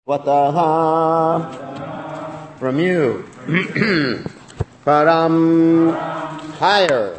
Vataha, from you. Param, higher.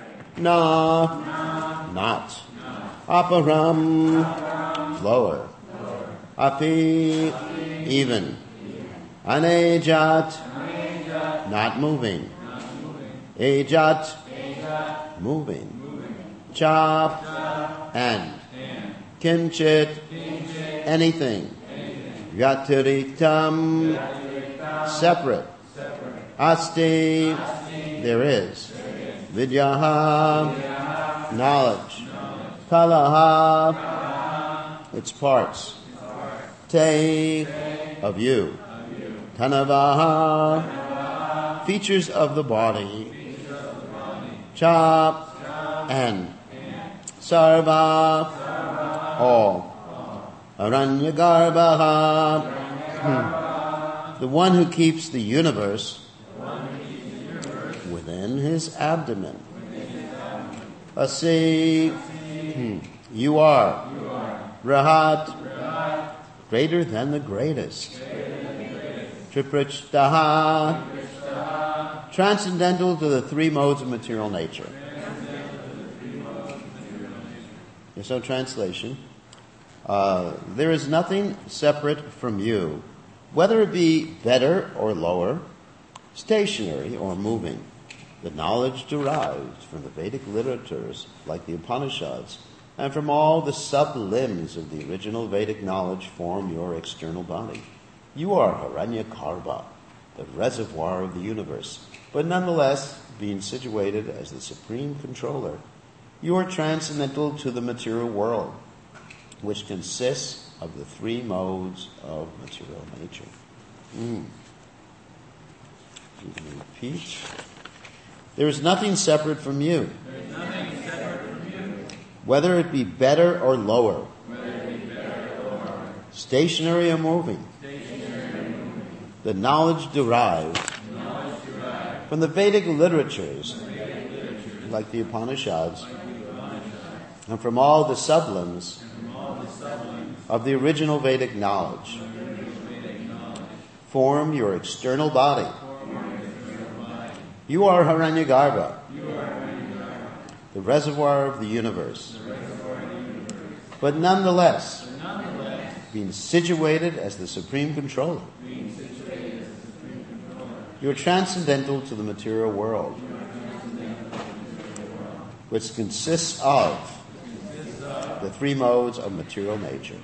Na, not. Aparam, lower. Api, even. Anejat, not moving. Ejat, moving. Chap, and. Kinchit, anything. Yatiriktam, separate. Asti, there is. Vidyaha, knowledge. Kalaha, its parts. Te, of you. Tanavaha, features of the body. Chap, and. Sarva, all. Aranyagarbha, the one who keeps the universe within his abdomen. Asi, you are. Rahat, greater than the greatest. Triprachtaha, transcendental to the three modes of material nature. So translation. There is nothing separate from you, whether it be better or lower, stationary or moving. The knowledge derived from the Vedic literatures, like the Upanishads, and from all the sub-limbs of the original Vedic knowledge form your external body. You are Hiranyagarbha, the reservoir of the universe, but nonetheless, being situated as the supreme controller, you are transcendental to the material world, which consists of the three modes of material nature. Repeat. There is nothing separate from you. Whether it be better or lower. Stationary or moving. The knowledge derived from the Vedic literatures, like the Upanishads, and from all the sublims of the original Vedic knowledge, form your external body. You are Hiranyagarbha, the reservoir of the universe. But nonetheless, being situated as the supreme controller, you are transcendental to the material world, which consists of the three modes of material nature.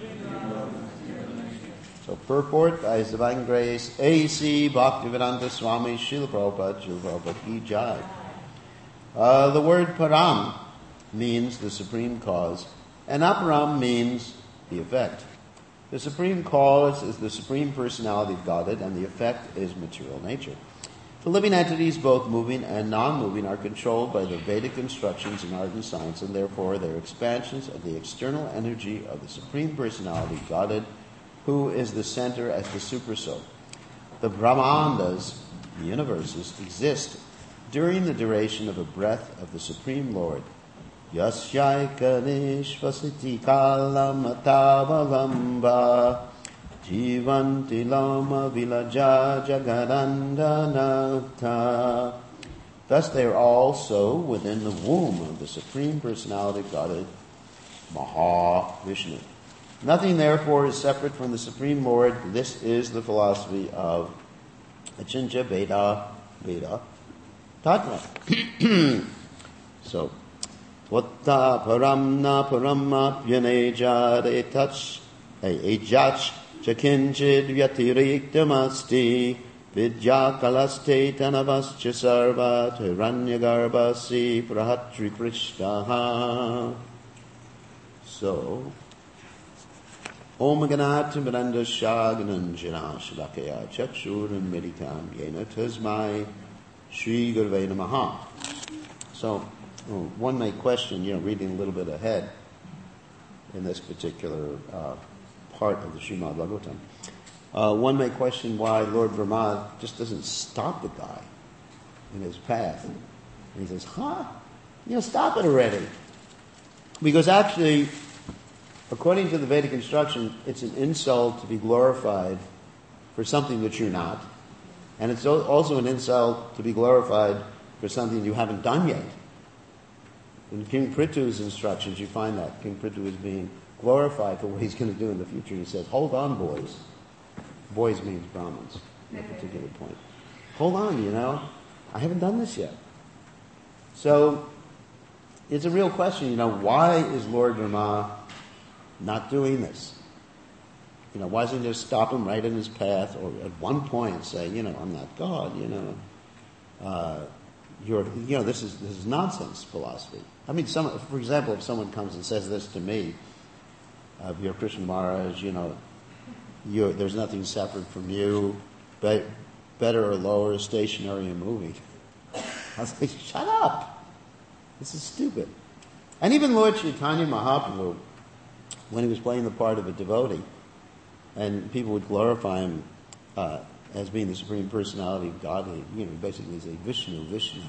So purport by His Divine Grace, A.C. Bhaktivedanta Swami Srila Prabhupada Ki Jai. The word Param means the supreme cause, and Aparam means the effect. The supreme cause is the supreme personality of Godhead, and the effect is material nature. The living entities, both moving and non-moving, are controlled by the Vedic instructions in art and science, and therefore they are expansions of the external energy of the Supreme Personality, Godhead, who is the center as the Supersoul. The Brahmandas, the universes, exist during the duration of a breath of the Supreme Lord. Yasyaika nishvasiti kalam atavalamba Jivanti lama vilaja jagadandanata. Thus they are also within the womb of the Supreme Personality of Godhead, Mahavishnu. Nothing therefore is separate from the Supreme Lord. This is the philosophy of Achintya Veda Tattva. So, Tvata paramna paramapyanejad ejach Chakinchid vyatiriktamasti vidyakalaste tanavascha sarvat hiranyagarbhasi prahatri prishtaha. So, Om Ganatam Branda Shagananjana Shalakaya Chakshuram Meditam Yena Tasmai Shri Gurve Namaha. So, one may question, reading a little bit ahead in this particular part of the Srimad Bhagavatam. One may question why Lord Brahma just doesn't stop the guy in his path. And he says, stop it already. Because actually, according to the Vedic instruction, it's an insult to be glorified for something that you're not. And it's also an insult to be glorified for something you haven't done yet. In King Prithu's instructions, you find that. King Prithu is being glorified for what he's going to do in the future. He says, hold on, boys. Boys means Brahmins at a particular point. Hold on, I haven't done this yet. So, it's a real question, why is Lord Brahma not doing this? Why doesn't he just stop him right in his path, or at one point say, I'm not God, this is nonsense philosophy. I mean, for example, if someone comes and says this to me, you're Krishna Maharaj, there's nothing separate from you, better or lower, stationary or moving. I was like, shut up. This is stupid. And even Lord Chaitanya Mahaprabhu, when he was playing the part of a devotee, and people would glorify him as being the Supreme Personality of Godhead, basically say Vishnu.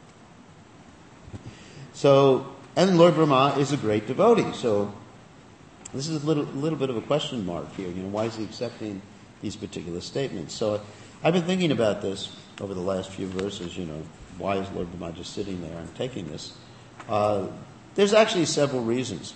So, and Lord Brahma is a great devotee. So, this is a little bit of a question mark here. Why is he accepting these particular statements? So, I've been thinking about this over the last few verses. Why is Lord Brahma just sitting there and taking this? There's actually several reasons.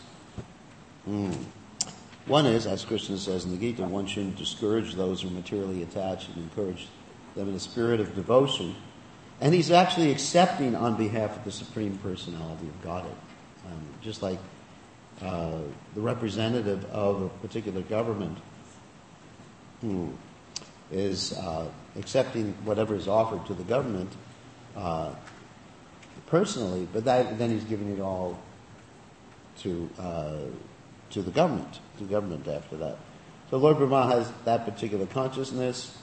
One is, as Krishna says in the Gita, one shouldn't discourage those who are materially attached and encourage them in a spirit of devotion. And he's actually accepting on behalf of the Supreme Personality of Godhead. Just like the representative of a particular government who is accepting whatever is offered to the government personally, but then he's giving it all to the government after that. So Lord Brahma has that particular consciousness.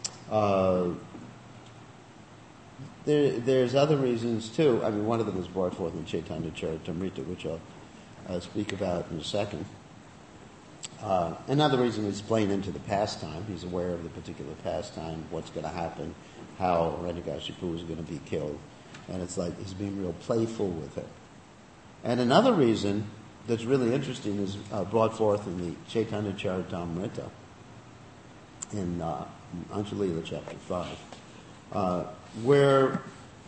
There's other reasons too. I mean, one of them is brought forth in Chaitanya Charitamrita, which I'll speak about in a second. Another reason is playing into the pastime. He's aware of the particular pastime, what's going to happen, how Hiranyakashipu is going to be killed. And it's like he's being real playful with it. And another reason that's really interesting is brought forth in the Chaitanya Charitamrita in Anjalila chapter 5, where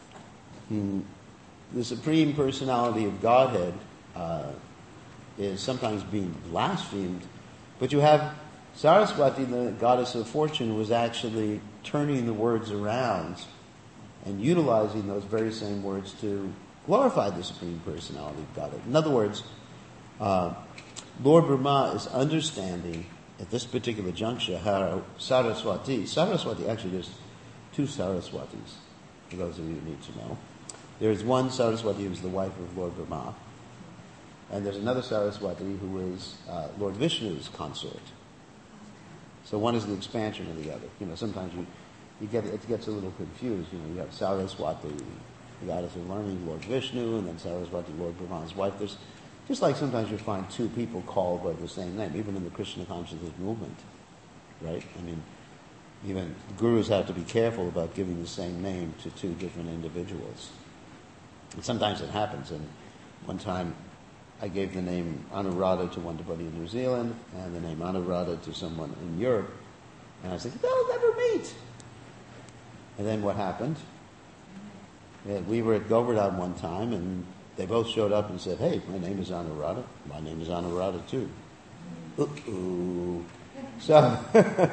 the Supreme Personality of Godhead is sometimes being blasphemed, but you have Saraswati, the goddess of fortune, was actually turning the words around and utilizing those very same words to glorify the Supreme Personality of Godhead. In other words, Lord Brahma is understanding at this particular juncture how Saraswati, actually there's two Saraswatis, for those of you who need to know. There's one Saraswati who's the wife of Lord Brahma, and there's another Saraswati who is Lord Vishnu's consort. So one is the expansion of the other. Sometimes it gets a little confused. You have Saraswati, the goddess of learning, Lord Vishnu, and then Saraswati, Lord Brahma's wife. There's just like sometimes you find two people called by the same name, even in the Krishna consciousness movement, right? I mean, even gurus have to be careful about giving the same name to two different individuals. And sometimes it happens. And one time I gave the name Anuradha to one devotee in New Zealand and the name Anuradha to someone in Europe. And I said, they'll never meet. And then what happened? We were at Govardhan one time, and they both showed up and said, hey, my name is Anuradha. My name is Anuradha too. Uh-oh. So,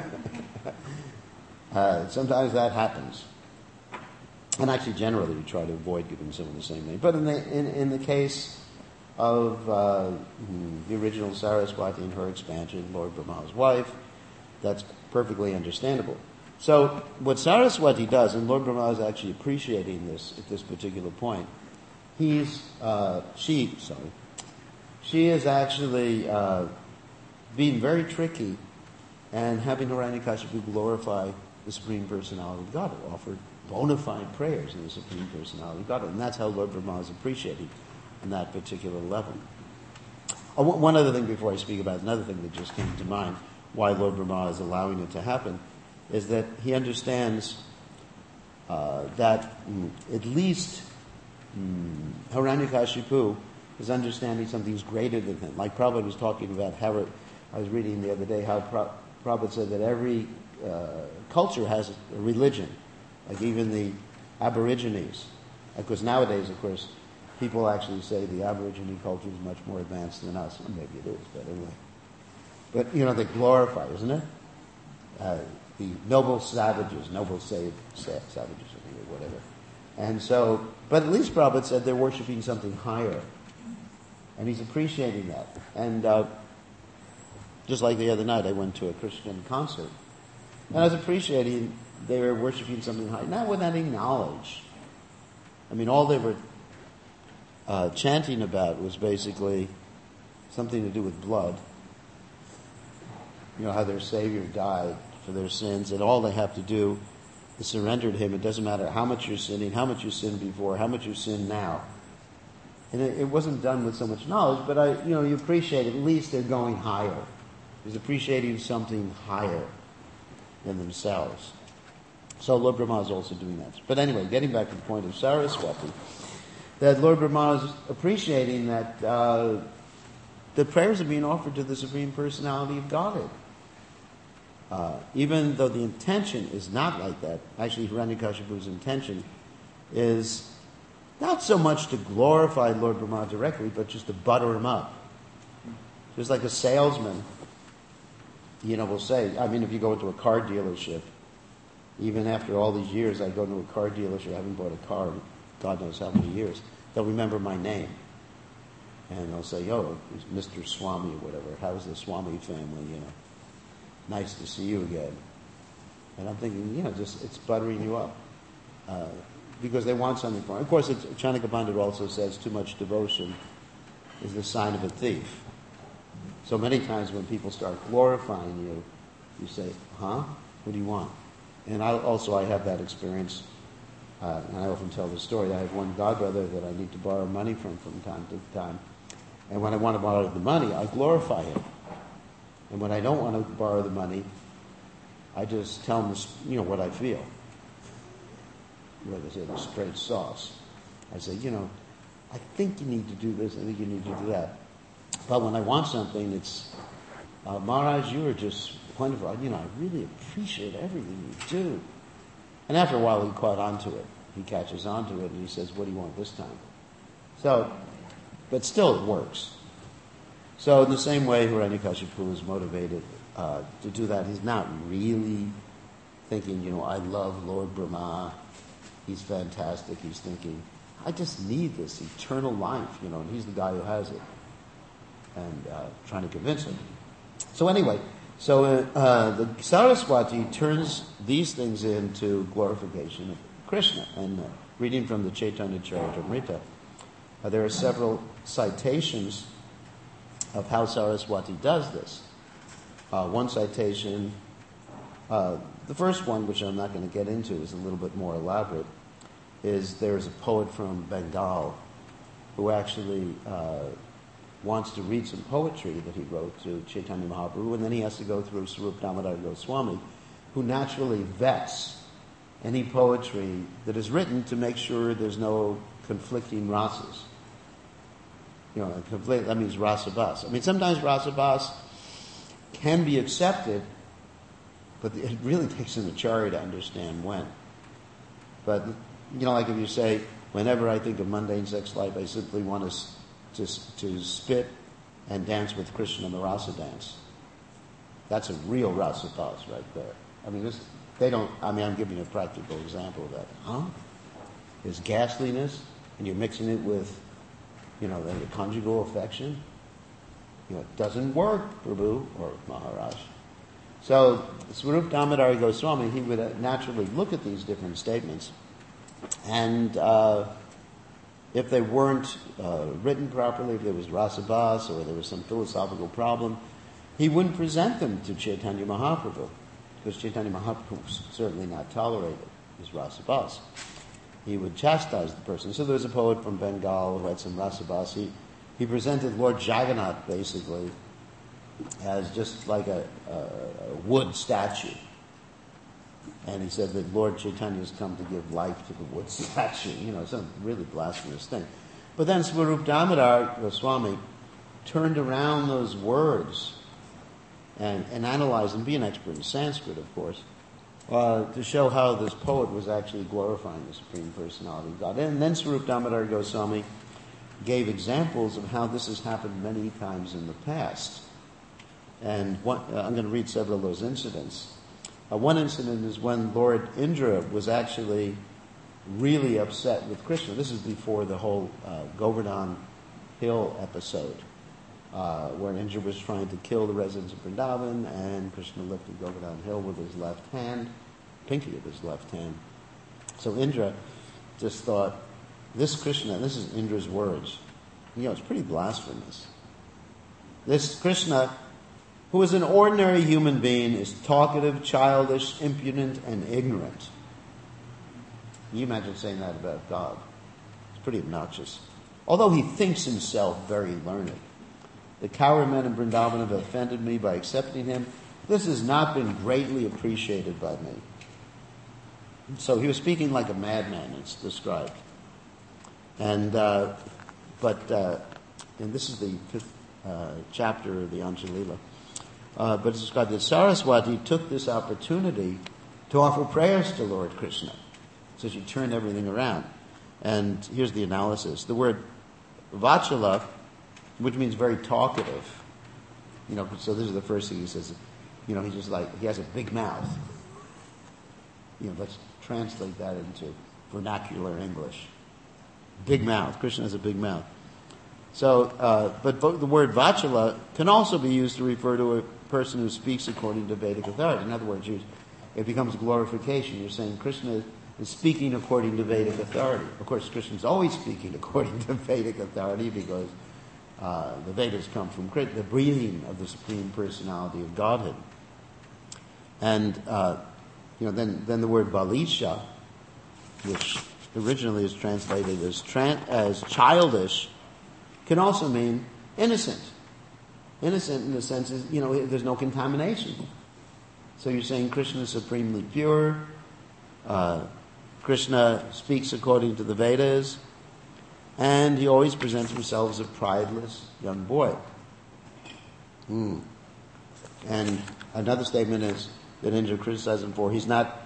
sometimes that happens. And actually, generally, we try to avoid giving someone the same name. But in the case of the original Saraswati and her expansion, Lord Brahma's wife, that's perfectly understandable. So what Saraswati does, and Lord Brahma is actually appreciating this at this particular point, she is actually being very tricky and having Hiranyakashipu glorify the Supreme Personality of God, offered bona fide prayers in the Supreme Personality of God. And that's how Lord Brahma is appreciated on that particular level. One other thing before I speak about it, another thing that just came to mind, why Lord Brahma is allowing it to happen, is that he understands that at least Hiranyakashipu is understanding something's greater than him. Like Prabhupada was talking about how, I was reading the other day how Prabhupada said that every culture has a religion, like even the Aborigines. Because nowadays, of course, people actually say the Aborigine culture is much more advanced than us. Well, maybe it is, but anyway. But, they glorify, isn't it? The noble savages, savages, or whatever. And so, but at least Prabhupada said they're worshiping something higher. And he's appreciating that. And just like the other night, I went to a Christian concert. And I was appreciating they were worshiping something higher, not with any knowledge. I mean, all they were chanting about was basically something to do with blood. How their Savior died for their sins, and all they have to do is surrender to Him. It doesn't matter how much you're sinning, how much you sinned before, how much you sin now. And it wasn't done with so much knowledge, but you appreciate at least they're going higher. He's appreciating something higher than themselves. So Lord Brahma is also doing that. But anyway, getting back to the point of Saraswati, that Lord Brahma is appreciating that the prayers are being offered to the Supreme Personality of Godhead. Even though the intention is not like that, actually Hiranyakashipu's intention is not so much to glorify Lord Brahma directly, but just to butter him up. Just like a salesman, will say, if you go into a car dealership, even after all these years, I go to a car dealership, I haven't bought a car in God knows how many years, they'll remember my name. And they'll say, it's Mr. Swami or whatever. How's the Swami family, Nice to see you again. And I'm thinking, it's buttering you up. Because they want something from it. Of course, Chanakya Pandit also says too much devotion is the sign of a thief. So many times when people start glorifying you, you say, what do you want? And I have that experience, and I often tell the story. I have one godbrother that I need to borrow money from time to time. And when I want to borrow the money, I glorify him. And when I don't want to borrow the money, I just tell him, what I feel. They say, the straight sauce. I say, I think you need to do this, I think you need to do that. But when I want something, it's, Maharaj, you are just wonderful. I really appreciate everything you do. And after a while, he caught onto it. He catches onto it, and he says, what do you want this time? So, but still it works. So in the same way, Hiranyakashipu is motivated to do that. He's not really thinking, I love Lord Brahma. He's fantastic. He's thinking, I just need this eternal life, and he's the guy who has it. And trying to convince him. So anyway, the Saraswati turns these things into glorification of Krishna. And reading from the Chaitanya Charitamrita, there are several citations of how Saraswati does this. One citation, the first one, which I'm not going to get into, is a little bit more elaborate, is there's a poet from Bengal who actually wants to read some poetry that he wrote to Chaitanya Mahaprabhu, and then he has to go through Swarup Damodar Goswami, who naturally vets any poetry that is written to make sure there's no conflicting rasas. That means rasabas. Sometimes rasabas can be accepted, but it really takes an acharya to understand when. But, like if you say, whenever I think of mundane sex life, I simply want to spit and dance with Krishna in the rasa dance. That's a real rasabas right there. I'm giving you a practical example of that. There's ghastliness, and you're mixing it with the conjugal affection. It doesn't work, Prabhu or Maharaj. So, Swarup Damodar Goswami, he would naturally look at these different statements, and if they weren't written properly, if there was rasabas or there was some philosophical problem, he wouldn't present them to Chaitanya Mahaprabhu, because Chaitanya Mahaprabhu was certainly not tolerated as rasabas. He would chastise the person. So there was a poet from Bengal who had some rasabas. He presented Lord Jagannath basically as just like a wood statue. And he said that Lord Chaitanya has come to give life to the wood statue. Some really blasphemous thing. But then Swarup Damodar Goswami turned around those words and analyzed them, be an expert in Sanskrit, of course, to show how this poet was actually glorifying the Supreme Personality of God. And then Swarup Damodar Goswami gave examples of how this has happened many times in the past. And I'm going to read several of those incidents. One incident is when Lord Indra was actually really upset with Krishna. This is before the whole Govardhan Hill episode, where Indra was trying to kill the residents of Vrindavan, and Krishna lifted Govardhan Hill with his left hand, pinky of his left hand. So Indra just thought, this Krishna, this is Indra's words, it's pretty blasphemous. This Krishna, who is an ordinary human being, is talkative, childish, impudent, and ignorant. Can you imagine saying that about God? It's pretty obnoxious. Although he thinks himself very learned. The coward men in Vrindavan have offended me by accepting him. This has not been greatly appreciated by me. So he was speaking like a madman, it's described. And this is the 5th chapter of the Anjalila. But it's described that Saraswati took this opportunity to offer prayers to Lord Krishna. So she turned everything around. And here's the analysis. The word Vachala, which means very talkative. So this is the first thing he says. He's just like, he has a big mouth. Let's translate that into vernacular English. Big mouth. Krishna has a big mouth. So, but the word Vachala can also be used to refer to a person who speaks according to Vedic authority. In other words, it becomes glorification. You're saying Krishna is speaking according to Vedic authority. Of course, Krishna's always speaking according to Vedic authority because the Vedas come from the breathing of the Supreme Personality of Godhead. And then the word Balisha, which originally is translated as childish, can also mean innocent. Innocent in the sense is, there's no contamination. So you're saying Krishna is supremely pure. Krishna speaks according to the Vedas, and he always presents himself as a prideless young boy. And another statement is that Indra criticizes him for he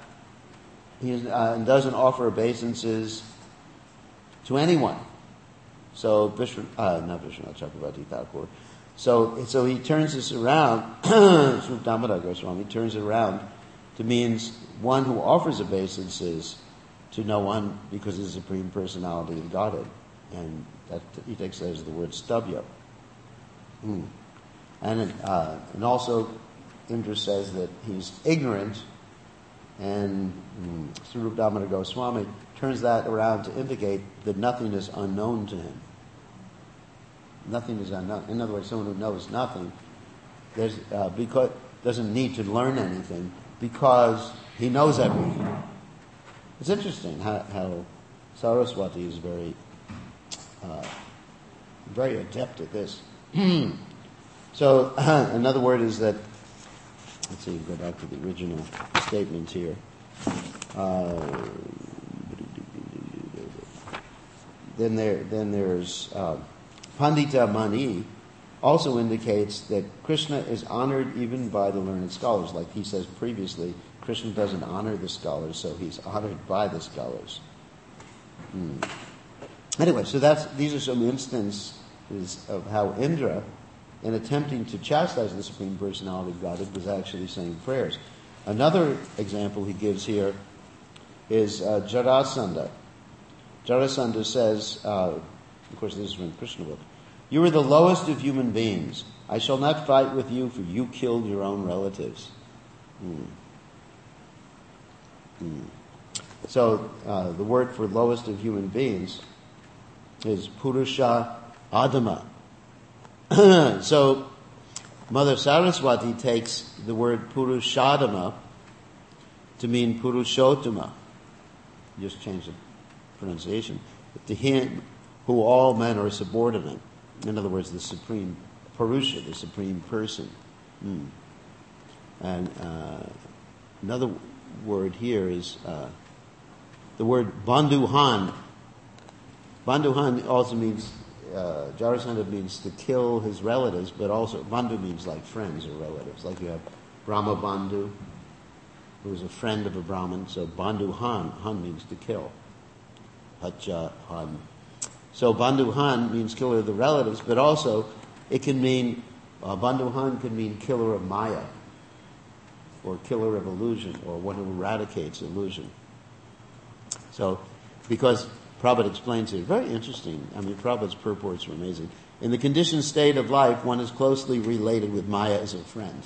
doesn't offer obeisances to anyone. So Vishwanath Chakravarti Thakur. So he turns this around. Swarup Damodar Goswami turns it around to means one who offers obeisances to no one because of the Supreme Personality of Godhead. And that he takes that as the word stabya. And also Indra says that he's ignorant, and Swarup Damodar Goswami turns that around to indicate that nothing is unknown to him. Nothing is unknown. In other words, someone who knows nothing because doesn't need to learn anything because he knows everything. It's interesting how Saraswati is very adept at this. So another word is that, let's see, go back to the original statement here. Then there's Pandita Mani also indicates that Krishna is honored even by the learned scholars. Like he says previously, Krishna doesn't honor the scholars, so he's honored by the scholars. Anyway, so these are some instances of how Indra, in attempting to chastise the Supreme Personality of Godhead, was actually saying prayers. Another example he gives here is Jarasandha. Jarasandha says, of course this is from Krishna book, "You are the lowest of human beings. I shall not fight with you, for you killed your own relatives." So the word for lowest of human beings is Purusha Adama. So Mother Saraswati takes the word Purushadama to mean Purushottama. Just change the pronunciation. To him who all men are subordinate. In other words, the supreme Purusha, the supreme person. And another word here is the word Bandhuhan. Bandhuhan also means, Jarasandha means to kill his relatives, but also Bandhu means like friends or relatives. Like you have Brahma Bandhu, who was a friend of a Brahmin, so Bandhuhan, Han means to kill. Hacha Han. So Bandhuhan means killer of the relatives, but also it can mean, Bandhuhan can mean killer of Maya, or killer of illusion, or one who eradicates illusion. So, because Prabhupada explains it, very interesting. I mean, Prabhupada's purports are amazing. In the conditioned state of life, one is closely related with Maya as a friend.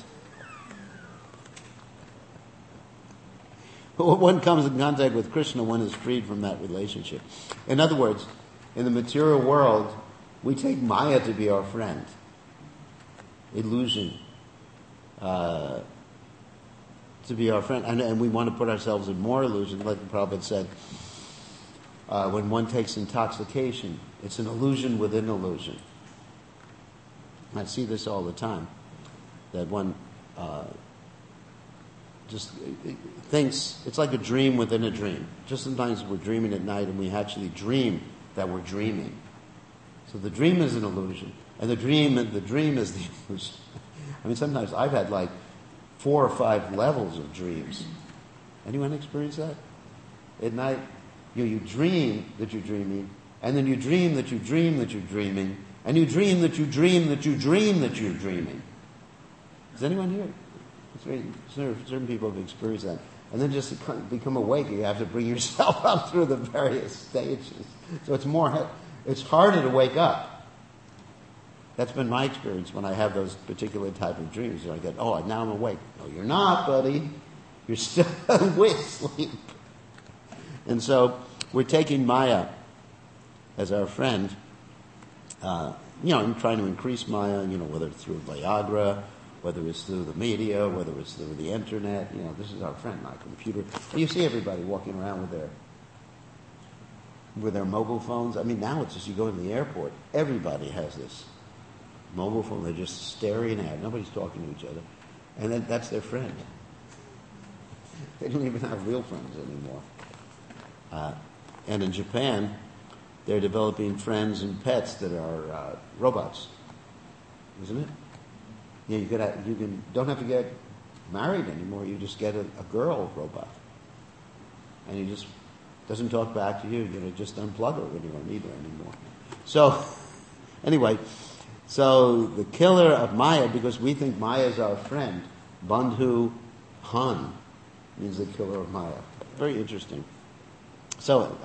But when one comes in contact with Krishna, one is freed from that relationship. In other words, in the material world, we take Maya to be our friend. Illusion. To be our friend. And we want to put ourselves in more illusion, like the Prabhupada said. When one takes intoxication, it's an illusion within illusion. I see this all the time. That one just thinks, it's like a dream within a dream. Just sometimes we're dreaming at night and we actually dream that we're dreaming. So the dream is an illusion. And the dream is the illusion. I mean, sometimes I've had like 4 or 5 levels of dreams. Anyone experience that? At night, you dream that you're dreaming, and then you dream that you dream that you're dreaming, and you dream that you dream that you dream that you're dreaming. Is anyone here? Certain people have experienced that. And then just to become awake, you have to bring yourself up through the various stages. So it's harder to wake up. That's been my experience when I have those particular type of dreams. I get, now I'm awake. No, you're not, buddy. You're still awake, sleep. And so we're taking Maya as our friend, and trying to increase Maya, whether it's through Viagra, whether it's through the media, whether it's through the internet. This is our friend, my computer. You see everybody walking around with their mobile phones. I mean, now it's just you go to the airport, everybody has this mobile phone. They're just staring at it. Nobody's talking to each other. And then that's their friend. They don't even have real friends anymore. And in Japan, they're developing friends and pets that are robots, isn't it? Yeah, you don't have to get married anymore. You just get a girl robot, and he just doesn't talk back to you. Just unplug her when you don't need her anymore. So, anyway, the killer of Maya, because we think Maya is our friend, Bandhu Han means the killer of Maya. Very interesting. So,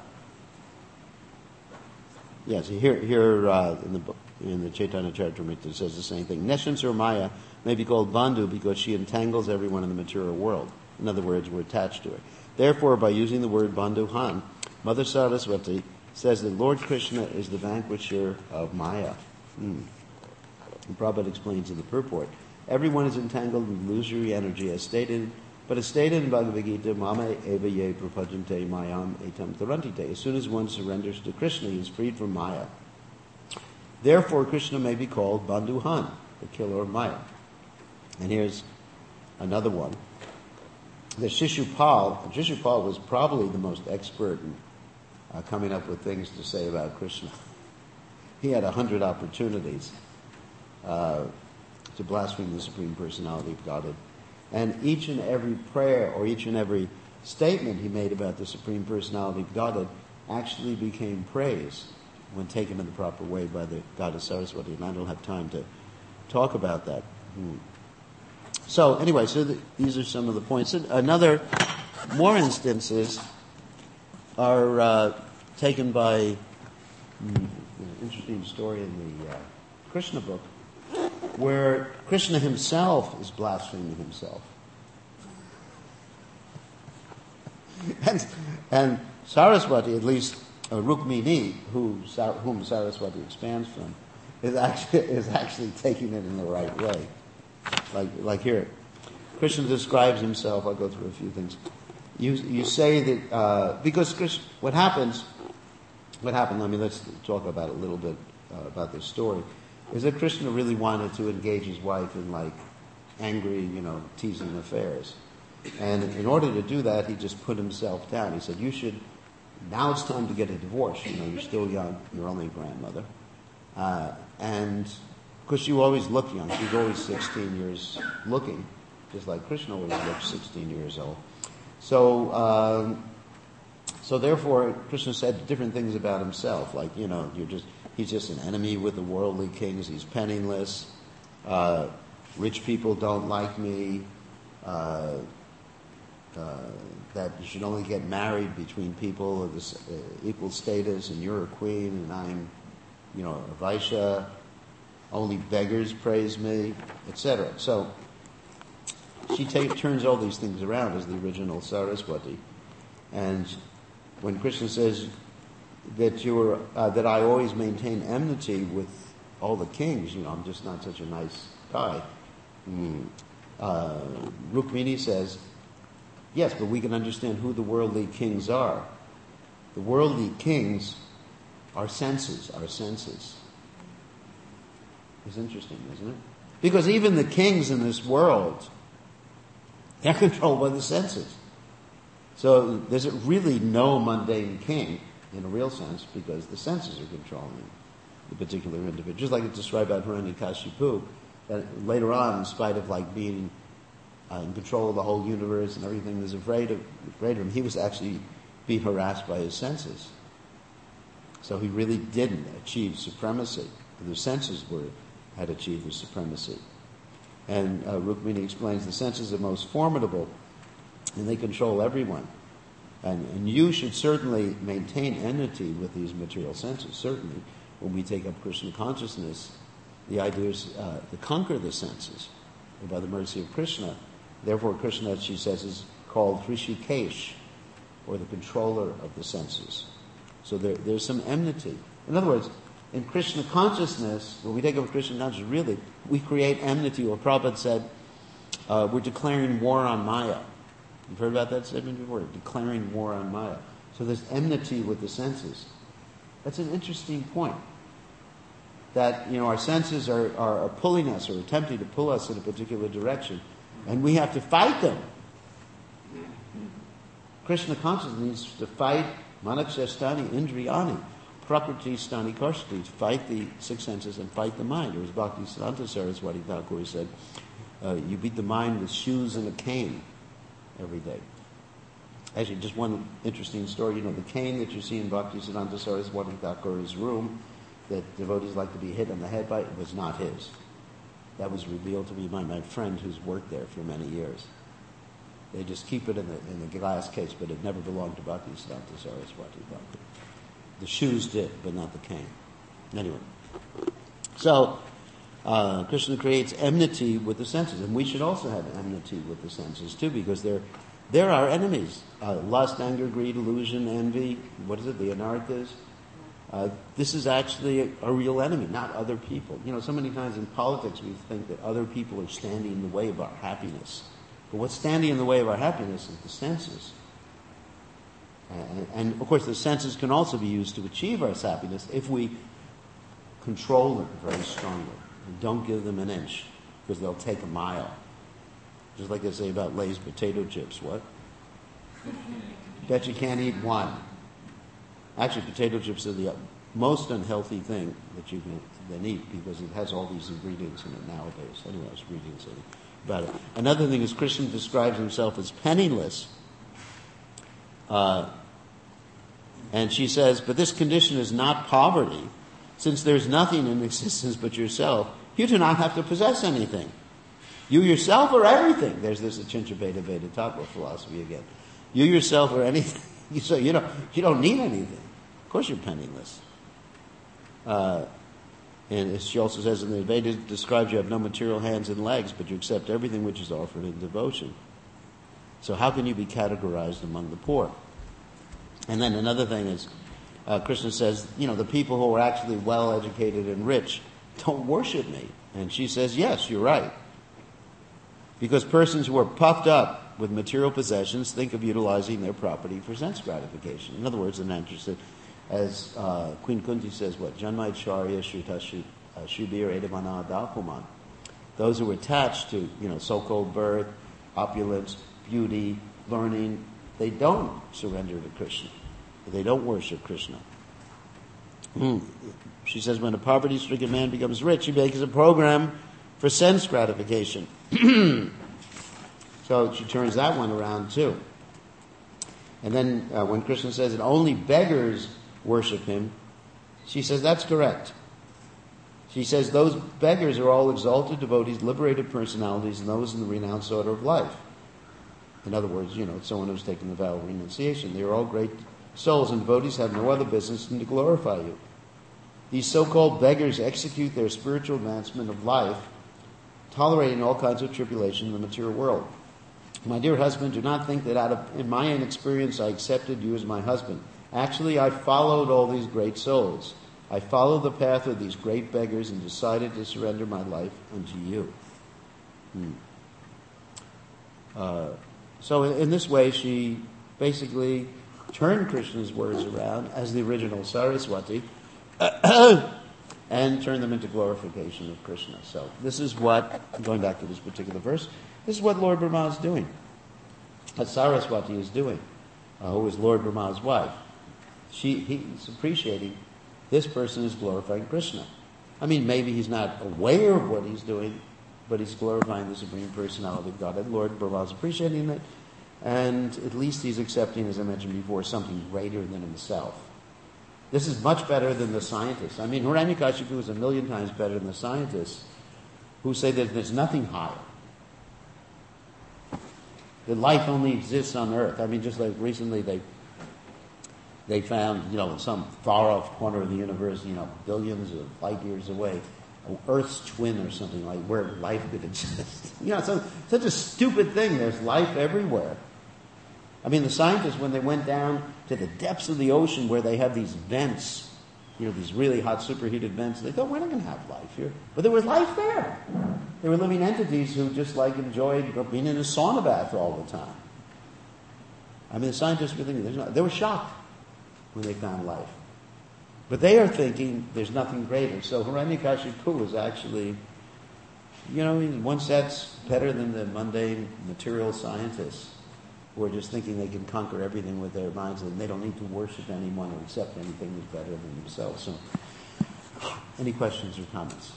here in the book, in the Chaitanya Charitamrita, it says the same thing. Nescience or Maya may be called Bandhu because she entangles everyone in the material world. In other words, we're attached to her. Therefore, by using the word Bandhuhan, Mother Saraswati says that Lord Krishna is the vanquisher of Maya. And Prabhupada explains in the purport, everyone is entangled in illusory energy as stated, but as stated in Bhagavad Gita, Mama eva ye prapajante mayam etam tarantite. As soon as one surrenders to Krishna, he is freed from Maya. Therefore, Krishna may be called Bandhuhan, the killer of Maya. And here's another one. The Shishupal was probably the most expert in coming up with things to say about Krishna. He had 100 opportunities to blaspheme the Supreme Personality of Godhead. And each and every prayer or each and every statement he made about the Supreme Personality of Godhead actually became praise when taken in the proper way by the Goddess Saraswati. And I don't have time to talk about that. So anyway, these are some of the points. More instances are taken by an interesting story in the Krishna book, where Krishna himself is blaspheming himself. And Saraswati, at least Rukmini, whom Saraswati expands from, is actually taking it in the right way. Like here, Krishna describes himself. I'll go through a few things. You say that because Krishna, what happened? Let's talk about a little bit about this story. Is that Krishna really wanted to engage his wife in angry, teasing affairs. And in order to do that, he just put himself down. He said, you should now it's time to get a divorce. You're still young. You're only a grandmother. And of course, you always look young. She's always 16 years looking, just like Krishna always looked 16 years old. So therefore, Krishna said different things about himself, like, he's just an enemy with the worldly kings. He's penniless. Rich people don't like me. That you should only get married between people of this equal status, and you're a queen, and I'm, a Vaishya. Only beggars praise me, etc. So she turns all these things around as the original Saraswati. And when Krishna says that that I always maintain enmity with all the kings, I'm just not such a nice guy. Rukmini says, yes, but we can understand who the worldly kings are. The worldly kings are senses, our senses. It's interesting, isn't it? Because even the kings in this world, they're controlled by the senses. So there's really no mundane king in a real sense, because the senses are controlling the particular individual. Just like it's described by Hiranyakashipu, that later on, in spite of being in control of the whole universe and everything was afraid of him, he was actually being harassed by his senses. So he really didn't achieve supremacy. The senses had achieved the supremacy. And Rukmini explains the senses are most formidable, and they control everyone. And you should certainly maintain enmity with these material senses. Certainly, when we take up Krishna consciousness, the idea is to conquer the senses by the mercy of Krishna. Therefore, Krishna, she says, is called Hrishikesh, or the controller of the senses. So there's some enmity. In other words, in Krishna consciousness, when we take up Krishna consciousness, really, we create enmity. Or Prabhupada said, we're declaring war on Maya. You've heard about that statement before? Declaring war on Maya. So there's enmity with the senses. That's an interesting point. That, our senses are pulling us, or attempting to pull us in a particular direction. And we have to fight them. Krishna consciousness needs to fight manakshastani indriyani, prakriti stani karshati, to fight the six senses and fight the mind. Or as Bhaktisiddhanta Saraswati Thakur said, you beat the mind with shoes and a cane every day. Actually, just one interesting story. The cane that you see in Bhaktisiddhanta Saraswati Thakur's room that devotees like to be hit on the head by, was not his. That was revealed to me by my friend who's worked there for many years. They just keep it in the glass case, but it never belonged to Bhaktisiddhanta Saraswati Thakur. The shoes did, but not the cane. Anyway. So, Krishna creates enmity with the senses, and we should also have enmity with the senses too, because they're our enemies. Lust, anger, greed, illusion, envy, what is it, the anarthas? This is actually a real enemy, not other people. So many times in politics we think that other people are standing in the way of our happiness. But what's standing in the way of our happiness is the senses. And of course the senses can also be used to achieve our happiness if we control them very strongly. And don't give them an inch, because they'll take a mile. Just like they say about Lay's potato chips. What? Bet you can't eat one. Actually, potato chips are the most unhealthy thing that you can eat, because it has all these ingredients in it nowadays. Anyway, I was reading something about it. Another thing is Krishna describes himself as penniless. And she says, but this condition is not poverty. Since there's nothing in existence but yourself, you do not have to possess anything. You yourself are everything. There's this Achincha Bheda Veda Tattva philosophy again. You yourself are anything. So you don't need anything. Of course you're penniless. And as she also says in the Vedas, describes you have no material hands and legs, but you accept everything which is offered in devotion. So how can you be categorized among the poor? And then another thing is, Krishna says, the people who are actually well-educated and rich don't worship me. And she says, yes, you're right. Because persons who are puffed up with material possessions think of utilizing their property for sense gratification. In other words, an interest, as Queen Kunti says, what? Janmai Charya Shrita Shubir Edamana Dakuman. Those who are attached to, so-called birth, opulence, beauty, learning, they don't surrender to Krishna. but they don't worship Krishna. She says when a poverty-stricken man becomes rich, he makes a program for sense gratification. So she turns that one around too. And then when Krishna says that only beggars worship him, she says that's correct. She says those beggars are all exalted devotees, liberated personalities, and those in the renounced order of life. In other words, someone who's taken the vow of renunciation. They are all great souls, and devotees have no other business than to glorify you. These so-called beggars execute their spiritual advancement of life, tolerating all kinds of tribulation in the material world. My dear husband, do not think that in my inexperience I accepted you as my husband. Actually, I followed all these great souls. I followed the path of these great beggars and decided to surrender my life unto you. So in this way, she basically turned Krishna's words around as the original Saraswati and turned them into glorification of Krishna. So this is what, going back to this particular verse, this is what Lord Brahma is doing. What Saraswati is doing, who is Lord Brahma's wife. He's appreciating this person is glorifying Krishna. I mean, maybe he's not aware of what he's doing, but he's glorifying the Supreme Personality of God. And Lord Brahma is appreciating it, and at least he's accepting, as I mentioned before, something greater than himself. This is much better than the scientists. I mean, Hiranyakashipu is 1,000,000 times better than the scientists who say that there's nothing higher. That life only exists on Earth. I mean, just like recently they found, in some far-off corner of the universe, billions of light years away, Earth's twin or something like where life could exist. Such a stupid thing. There's life everywhere. I mean, the scientists, when they went down to the depths of the ocean where they have these vents, these really hot superheated vents, they thought, we're not going to have life here. But there was life there. There were living entities who just enjoyed being in a sauna bath all the time. I mean, the scientists were thinking, they were shocked when they found life. But they are thinking there's nothing greater. So Hiranyakashipu is actually, in one sense, better than the mundane material scientists who are just thinking they can conquer everything with their minds and they don't need to worship anyone or accept anything that's better than themselves. So, any questions or comments?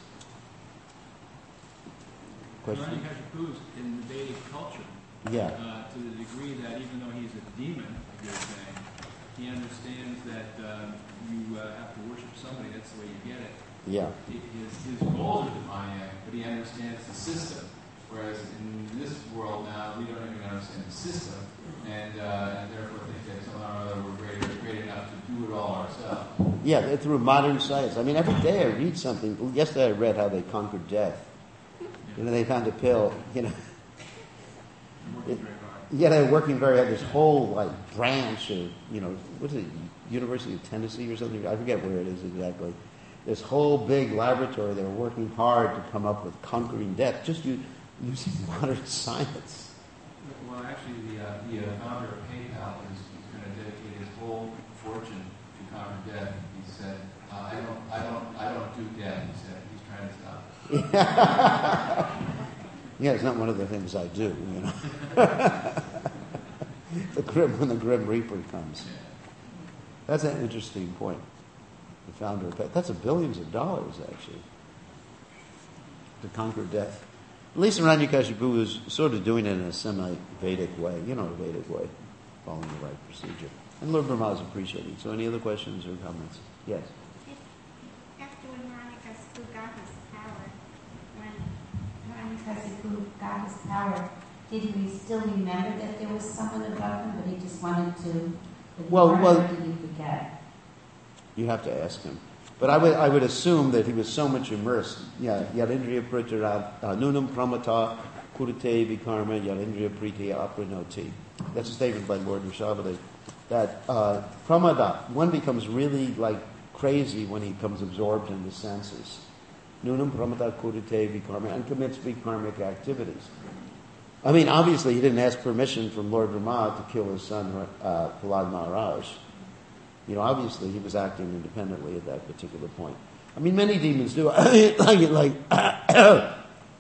Hiranyakashipu is in the Vedic culture. Yeah. To the degree that even though he's a demon, like you're saying, he understands that you have to worship somebody. That's the way you get it. Yeah. His goals are divine, but he understands the system. Whereas in this world now, we don't even understand the system, and therefore think that somehow or other we're great enough to do it all ourselves. Yeah, through modern science. I mean, every day I read something. Yesterday I read how they conquered death. They found a pill. They're working very hard. This whole branch of what is it, University of Tennessee or something? I forget where it is exactly. This whole big laboratory. They're working hard to come up with conquering death, just using modern science. Well, actually, the founder of PayPal is going to dedicate his whole fortune to conquer death. He said, "I don't do death." He said he's trying to stop it. Yeah, it's not one of the things I do, when the Grim Reaper comes. That's an interesting point. The founder of PayPal. That's billions of dollars, actually, to conquer death. At least Hiranyakashipu is sort of doing it in a semi-Vedic way, a Vedic way, following the right procedure. And Lord Brahma is appreciating. So any other questions or comments? Yes? After Hiranyakashipu got his power, when Hiranyakashipu got his power, did he still remember that there was someone above him, but he just wanted to... Well, did he forget? You have to ask him. But I would assume that he was so much immersed. Yeah, Yarindriya Pritara Nunam Pramata Kurute Vikarma Yarindriya Priti Apranoti. That's a statement by Lord Rishabhadeva. That Pramada, one becomes really crazy when he becomes absorbed in the senses. Nunam Pramata Kurute Vikarma, and commits vikarmic activities. I mean, obviously he didn't ask permission from Lord Brahma to kill his son Prahlad Maharaj. Obviously he was acting independently at that particular point. I mean, many demons do.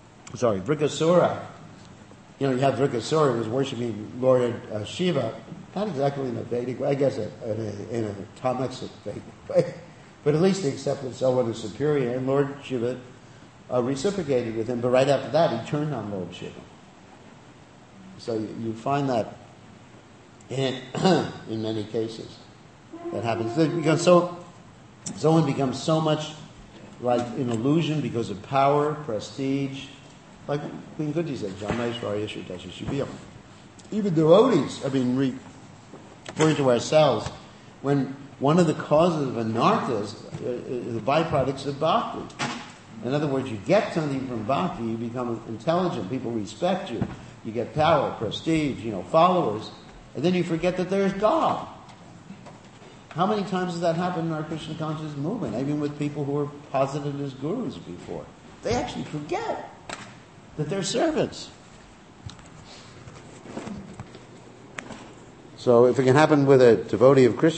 Vrikasura. You have Vrikasura who was worshiping Lord Shiva, Not exactly in a Vedic way, I guess in an atomic Vedic way, but at least he accepted someone as superior, and Lord Shiva reciprocated with him, but right after that he turned on Lord Shiva. So you find that in many cases that happens. Because someone becomes so much like an illusion because of power, prestige, like Queen Kunti said, Janmeshwarya Shri Shubhiyam. Even devotees, referring to ourselves, when one of the causes of anartha is the byproducts of bhakti. In other words, you get something from bhakti, you become intelligent, people respect you, you get power, prestige, followers, and then you forget that there's God. How many times has that happened in our Krishna consciousness movement, even with people who were posited as gurus before? They actually forget that they're servants. So if it can happen with a devotee of Krishna,